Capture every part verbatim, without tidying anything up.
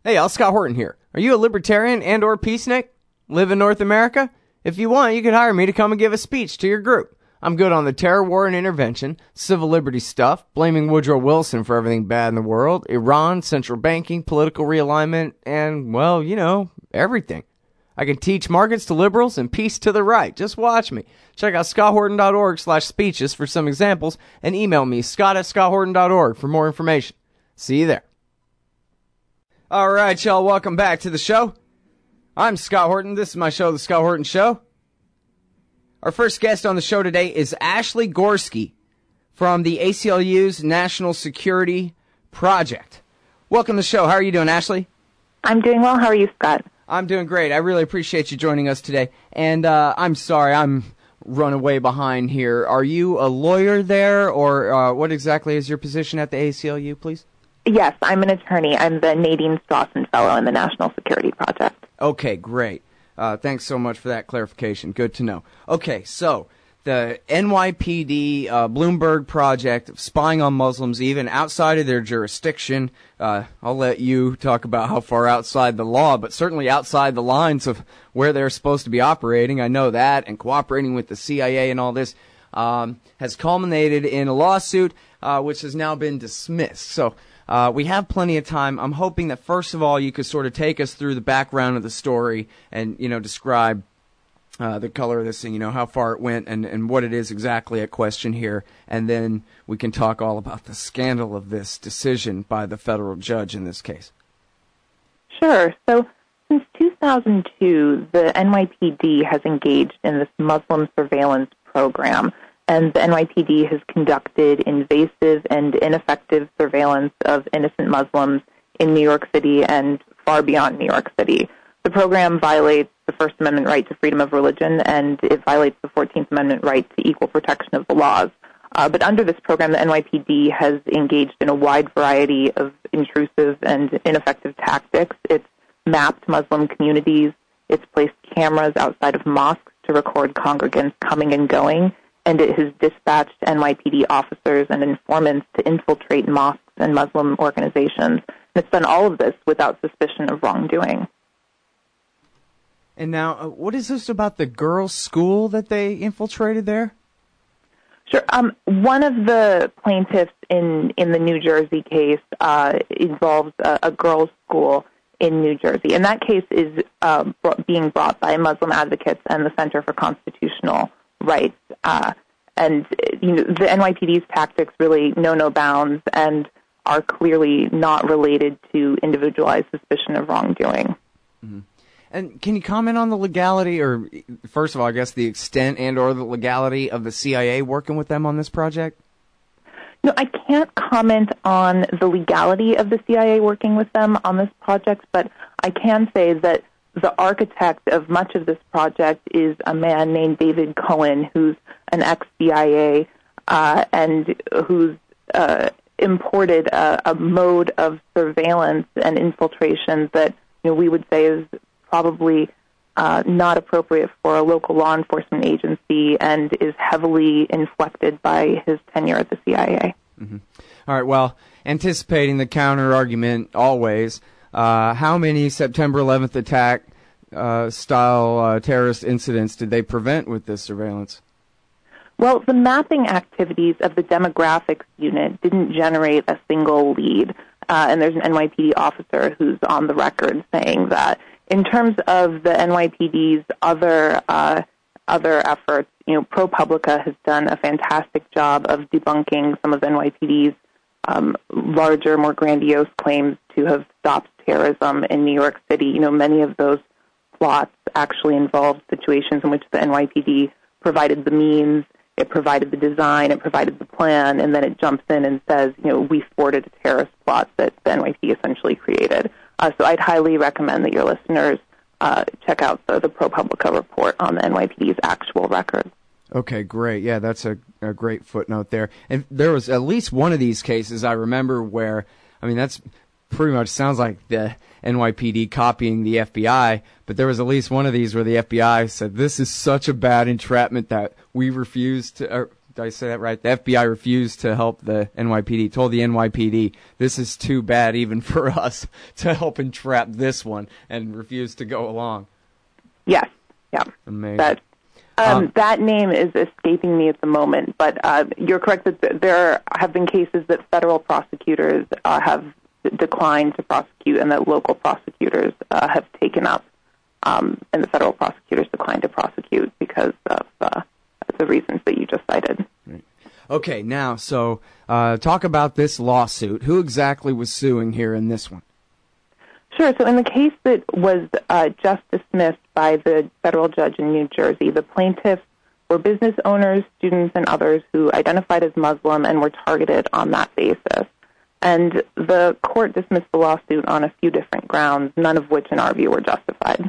Hey, Al, Scott Horton here. Are you a libertarian and or peacenik? Live in North America? If you want, you could hire me to come and give a speech to your group. I'm good on the terror war and intervention, civil liberties stuff, blaming Woodrow Wilson for everything bad in the world, Iran, central banking, political realignment, and, well, you know, everything. I can teach markets to liberals and peace to the right. Just watch me. Check out scotthorton.org slash speeches for some examples and email me, scott at scotthorton dot org for more information. See you there. All right, y'all, welcome back to the show. I'm Scott Horton. This is my show, The Scott Horton Show. Our first guest on the show today is Ashley Gorski from the A C L U's National Security Project. Welcome to the show. How are you doing, Ashley? I'm doing well. How are you, Scott? I'm doing great. I really appreciate you joining us today. And uh, I'm sorry, I'm run way behind here. Are you a lawyer there, or uh, what exactly is your position at the A C L U, please? Yes, I'm an attorney. I'm the Nadine Strawson Fellow in the National Security Project. Okay, great. Uh, thanks so much for that clarification. Good to know. Okay, so the N Y P D uh, Bloomberg Project of spying on Muslims even outside of their jurisdiction. Uh, I'll let you talk about how far outside the law, but certainly outside the lines of where they're supposed to be operating. I know that, and cooperating with the C I A and all this um, has culminated in a lawsuit uh, which has now been dismissed. So Uh, we have plenty of time. I'm hoping that, first of all, you could sort of take us through the background of the story and, you know, describe uh, the color of this thing, you know, how far it went and, and what it is exactly at question here. And then we can talk all about the scandal of this decision by the federal judge in this case. Sure. So since two thousand two, the N Y P D has engaged in this Muslim surveillance program. And the N Y P D has conducted invasive and ineffective surveillance of innocent Muslims in New York City and far beyond New York City. The program violates the First Amendment right to freedom of religion, and it violates the fourteenth Amendment right to equal protection of the laws. Uh, but under this program, the N Y P D has engaged in a wide variety of intrusive and ineffective tactics. It's mapped Muslim communities. It's placed cameras outside of mosques to record congregants coming and going. And it has dispatched N Y P D officers and informants to infiltrate mosques and Muslim organizations. And it's done all of this without suspicion of wrongdoing. And now, uh, what is this about the girls' school that they infiltrated there? Sure. Um, one of the plaintiffs in, in the New Jersey case uh, involves a, a girls' school in New Jersey. And that case is uh, brought, being brought by Muslim advocates and the Center for Constitutional Rights. Uh, and you know, the N Y P D's tactics really know no bounds and are clearly not related to individualized suspicion of wrongdoing. Mm-hmm. And can you comment on the legality, or first of all, I guess the extent and or the legality of the C I A working with them on this project? No, I can't comment on the legality of the C I A working with them on this project, but I can say that the architect of much of this project is a man named David Cohen, who's an ex-C I A uh, and who's uh, imported a, a mode of surveillance and infiltration that you know we would say is probably uh, not appropriate for a local law enforcement agency and is heavily inflected by his tenure at the C I A. Mm-hmm. All right, well, anticipating the counter-argument always, Uh, how many September eleventh attack uh, style uh, terrorist incidents did they prevent with this surveillance? Well, the mapping activities of the demographics unit didn't generate a single lead, uh, and there's an N Y P D officer who's on the record saying that. In terms of the N Y P D's other uh, other efforts, you know, ProPublica has done a fantastic job of debunking some of N Y P D's um, larger, more grandiose claims to have stopped terrorism in New York City. You know, many of those plots actually involved situations in which the N Y P D provided the means, it provided the design, it provided the plan, and then it jumps in and says, you know, we thwarted a terrorist plot that the N Y P D essentially created. Uh, so I'd highly recommend that your listeners uh, check out the, the ProPublica report on the N Y P D's actual record. Okay, great. Yeah, that's a, a great footnote there. And there was at least one of these cases I remember where, I mean, that's pretty much sounds like the N Y P D copying the F B I, but there was at least one of these where the F B I said, this is such a bad entrapment that we refuse to, or did I say that right? The F B I refused to help the N Y P D, told the N Y P D, this is too bad even for us to help entrap this one, and refused to go along. Yes, yeah. Amazing. That, um, Um, that name is escaping me at the moment, but uh, you're correct that th- there have been cases that federal prosecutors uh, have declined to prosecute and that local prosecutors uh, have taken up, um, and the federal prosecutors declined to prosecute because of uh, the reasons that you just cited. Right. Okay, now, so uh, talk about this lawsuit. Who exactly was suing here in this one? Sure. So in the case that was uh, just dismissed by the federal judge in New Jersey, the plaintiffs were business owners, students, and others who identified as Muslim and were targeted on that basis. And the court dismissed the lawsuit on a few different grounds, none of which, in our view, were justified.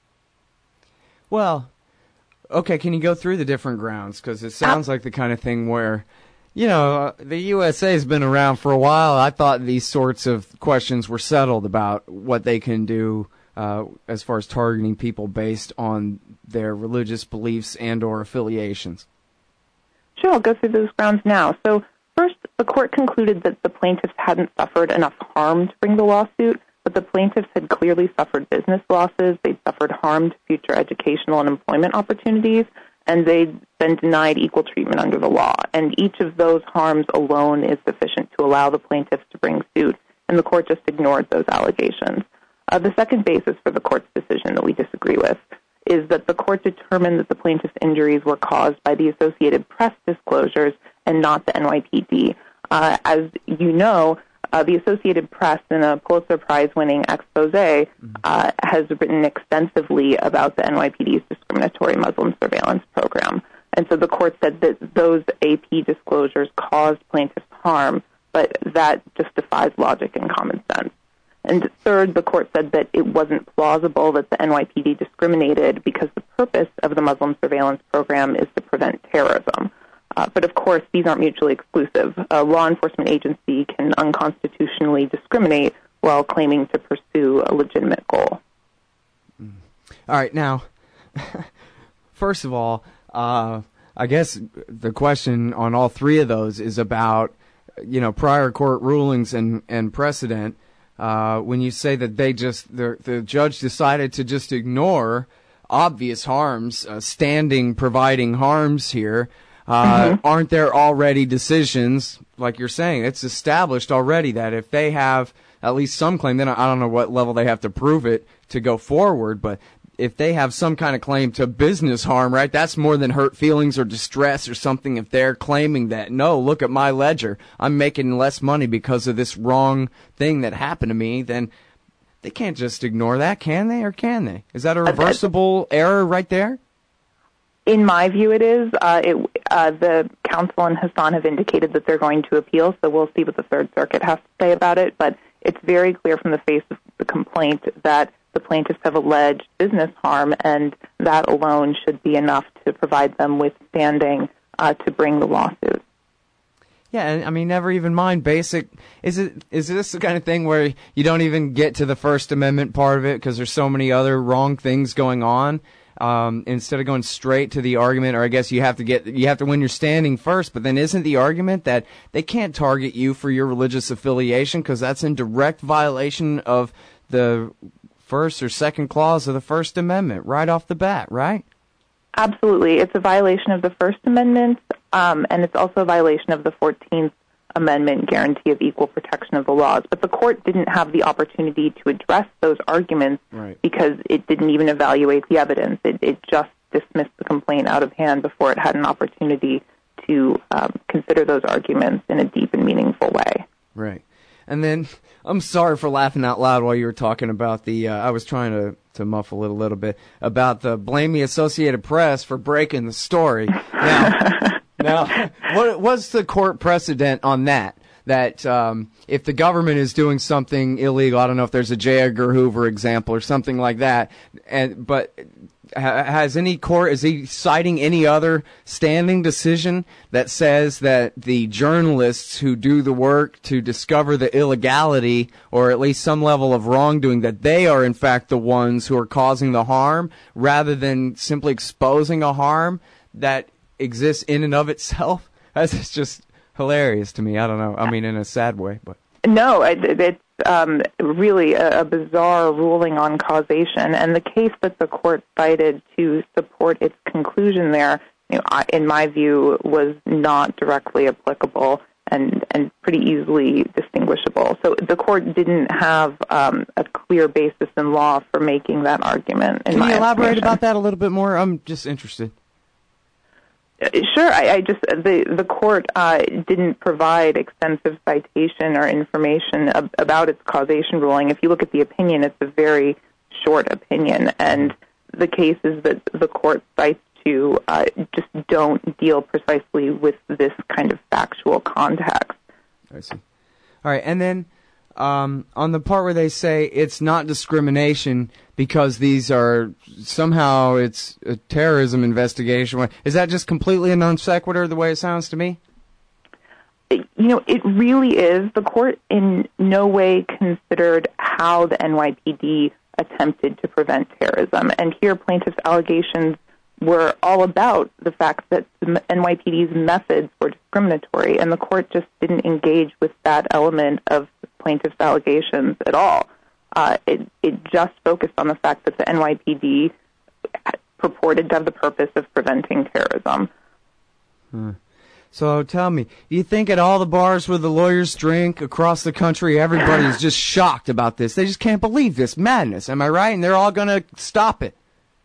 Well, okay, can you go through the different grounds? Because it sounds like the kind of thing where, you know, uh, the U S A has been around for a while. I thought these sorts of questions were settled about what they can do uh, as far as targeting people based on their religious beliefs and or affiliations. Sure, I'll go through those grounds now. So first, the court concluded that the plaintiffs hadn't suffered enough harm to bring the lawsuit, but the plaintiffs had clearly suffered business losses, they'd suffered harm to future educational and employment opportunities, and they'd been denied equal treatment under the law. And each of those harms alone is sufficient to allow the plaintiffs to bring suit, and the court just ignored those allegations. Uh, the second basis for the court's decision that we disagree with is that the court determined that the plaintiff's injuries were caused by the Associated Press disclosures and not the N Y P D. Uh, as you know, uh, the Associated Press, in a Pulitzer Prize-winning expose, uh, has written extensively about the N Y P D's discriminatory Muslim surveillance program. And so the court said that those A P disclosures caused plaintiffs harm, but that just defies logic and common sense. And third, the court said that it wasn't plausible that the N Y P D discriminated because the purpose of the Muslim surveillance program is to prevent terrorism. Uh, but of course, these aren't mutually exclusive. A law enforcement agency can unconstitutionally discriminate while claiming to pursue a legitimate goal. Mm. All right, now, first of all, uh, I guess the question on all three of those is about, you know, prior court rulings and, and precedent. Uh, when you say that they just, the, the judge decided to just ignore obvious harms, uh, standing providing harms here, uh, mm-hmm. aren't there already decisions, like you're saying, it's established already that if they have at least some claim, then I don't know what level they have to prove it to go forward, but if they have some kind of claim to business harm, right, that's more than hurt feelings or distress or something. If they're claiming that, no, look at my ledger, I'm making less money because of this wrong thing that happened to me, then they can't just ignore that, can they, or can they? Is that a reversible error right there? In my view, it is. Uh, it, uh, the counsel and Hassan have indicated that they're going to appeal, so we'll see what the Third Circuit has to say about it, but it's very clear from the face of the complaint that the plaintiffs have alleged business harm, and that alone should be enough to provide them with standing uh, to bring the lawsuit. Yeah, and I mean, never even mind basic. Is it? Is this the kind of thing where you don't even get to the First Amendment part of it because there's so many other wrong things going on? Um, instead of going straight to the argument, or I guess you have to get you have to win your standing first. But then isn't the argument that they can't target you for your religious affiliation because that's in direct violation of the first or second clause of the First Amendment right off the bat, right? Absolutely. It's a violation of the First Amendment, um, and it's also a violation of the fourteenth Amendment guarantee of equal protection of the laws. But the court didn't have the opportunity to address those arguments right. because it didn't even evaluate the evidence. It, it just dismissed the complaint out of hand before it had an opportunity to um, consider those arguments in a deep and meaningful way. Right. And then, I'm sorry for laughing out loud while you were talking about the, uh, I was trying to, to muffle it a little bit, about the blame the Associated Press for breaking the story. Now, now what what's the court precedent on that? That um, if the government is doing something illegal, I don't know if there's a J. Edgar Hoover example or something like that, and but has any court, is he citing any other standing decision that says that the journalists who do the work to discover the illegality or at least some level of wrongdoing, that they are in fact the ones who are causing the harm rather than simply exposing a harm that exists in and of itself? That's just hilarious to me. I don't know. I mean, in a sad way, but no, it, it's um, really a, a bizarre ruling on causation, and the case that the court cited to support its conclusion there, you know, I, in my view, was not directly applicable and and pretty easily distinguishable. So the court didn't have um, a clear basis in law for making that argument. In Can my you elaborate estimation. about that a little bit more? I'm just interested. Sure. I, I just the the court uh, didn't provide extensive citation or information ab- about its causation ruling. If you look at the opinion, it's a very short opinion, and the cases that the court cites to uh, just don't deal precisely with this kind of factual context. I see. All right, and then um, on the part where they say it's not discrimination because these are somehow it's a terrorism investigation, is that just completely a non sequitur the way it sounds to me? You know, it really is. The court in no way considered how the N Y P D attempted to prevent terrorism. And here plaintiffs' allegations were all about the fact that the N Y P D's methods were discriminatory, and the court just didn't engage with that element of plaintiffs' allegations at all. Uh, it, it just focused on the fact that the N Y P D purported to have the purpose of preventing terrorism. Hmm. So tell me, do you think at all the bars where the lawyers drink across the country, everybody is just shocked about this? They just can't believe this madness. Am I right? And they're all going to stop it.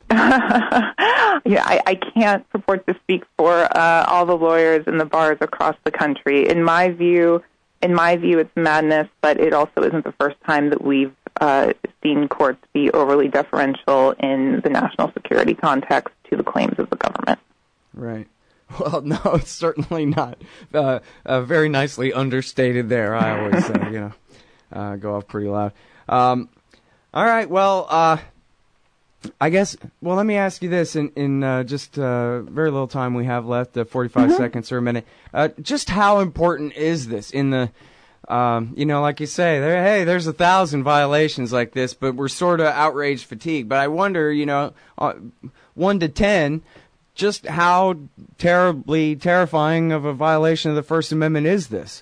Yeah, I, I can't purport to speak for uh, all the lawyers in the bars across the country. In my view, in my view, it's madness, but it also isn't the first time that we've uh, seen courts be overly deferential in the national security context to the claims of the government. Right. Well, no, it's certainly not. Uh, uh, very nicely understated there. I always, uh, you know, uh, go off pretty loud. Um, all right. Well, uh, I guess. Well, let me ask you this: in in uh, just uh, very little time we have left, uh, forty-five mm-hmm. seconds or a minute. Uh, just how important is this in the? Um, you know, like you say, there. Hey, there's a thousand violations like this, but we're sort of outrage fatigue. But I wonder, you know, uh, one to ten. Just how terribly terrifying of a violation of the First Amendment is this?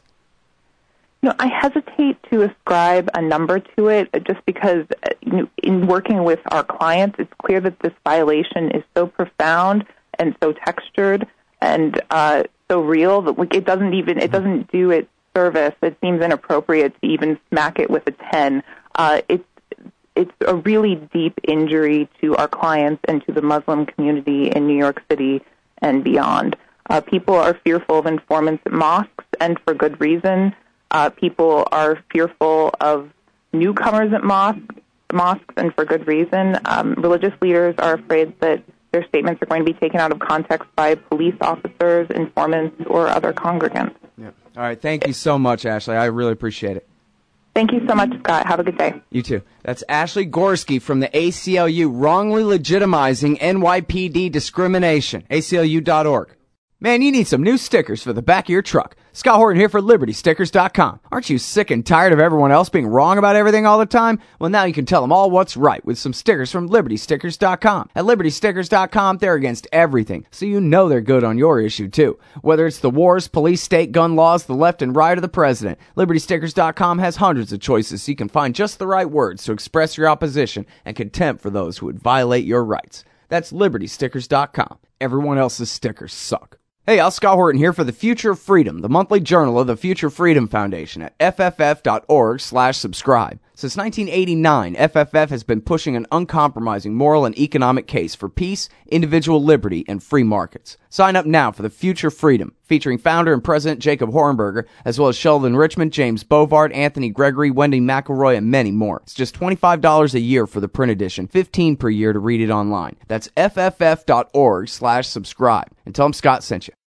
You know, I hesitate to ascribe a number to it just because, you know, in working with our clients, it's clear that this violation is so profound and so textured and uh, so real that like, it doesn't even it doesn't do its service. It seems inappropriate to even smack it with a ten. Uh, it's It's a really deep injury to our clients and to the Muslim community in New York City and beyond. Uh, people are fearful of informants at mosques, and for good reason. Uh, people are fearful of newcomers at mosques, mosques, and for good reason. Um, religious leaders are afraid that their statements are going to be taken out of context by police officers, informants, or other congregants. Yeah. All right. Thank you so much, Ashley. I really appreciate it. Thank you so much, Scott. Have a good day. You too. That's Ashley Gorski from the A C L U, wrongly legitimizing N Y P D discrimination. A C L U dot org. Man, you need some new stickers for the back of your truck. Scott Horton here for Liberty Stickers dot com. Aren't you sick and tired of everyone else being wrong about everything all the time? Well, now you can tell them all what's right with some stickers from Liberty Stickers dot com. At Liberty Stickers dot com, they're against everything, so you know they're good on your issue, too. Whether it's the wars, police, state gun laws, the left and right, or the president, Liberty Stickers dot com has hundreds of choices so you can find just the right words to express your opposition and contempt for those who would violate your rights. That's Liberty Stickers dot com. Everyone else's stickers suck. Hey, I'm Scott Horton here for the Future of Freedom, the monthly journal of the Future Freedom Foundation at F F F dot org slash subscribe. Since nineteen eighty-nine, F F F has been pushing an uncompromising moral and economic case for peace, individual liberty, and free markets. Sign up now for the Future Freedom, featuring founder and president Jacob Hornberger, as well as Sheldon Richmond, James Bovard, Anthony Gregory, Wendy McElroy, and many more. It's just twenty-five dollars a year for the print edition, fifteen dollars per year to read it online. That's F F F dot org slash subscribe. And tell them Scott sent you.